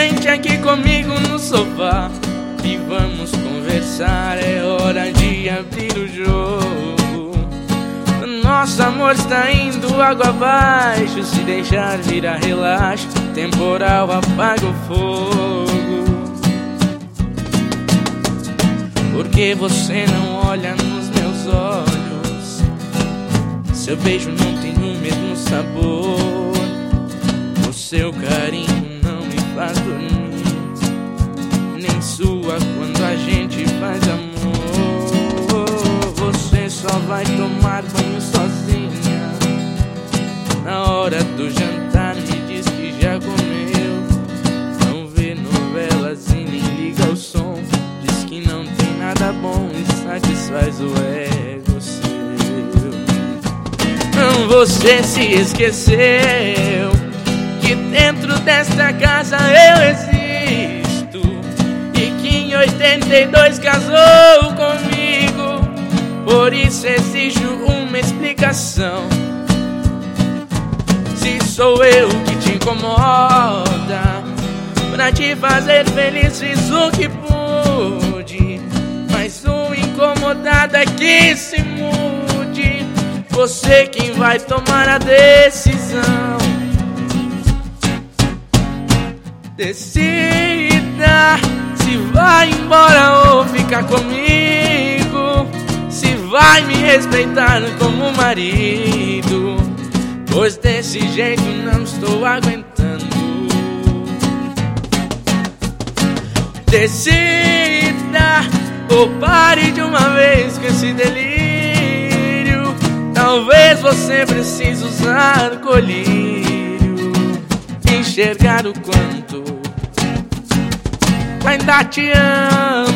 Sente aqui comigo no sofá e vamos conversar. É hora de abrir o jogo. Nosso amor está indo água abaixo. Se deixar virar relaxo, temporal apaga o fogo. Porque você não olha nos meus olhos, seu beijo não tem o mesmo sabor, o seu carinho não me faz dormir, nem sua quando a gente faz amor. Você só vai tomar banho sozinha, na hora do jantar me diz que já comeu, não vê novelas e nem liga o som, diz que não tem nada bom e satisfaz o ego seu. Não, você se esqueceu que dentro desta casa eu existo e que em 82 casou comigo. Por isso exijo uma explicação. Se sou eu que te incomoda, pra te fazer feliz fiz o que pude, mas o incomodado é que se mude. Você quem vai tomar a decisão. Decida se vai embora ou ficar comigo, se vai me respeitar como marido, pois desse jeito não estou aguentando. Decida ou pare de uma vez com esse delírio. Talvez você precise usar colírio, enxergar o quanto ainda te amo.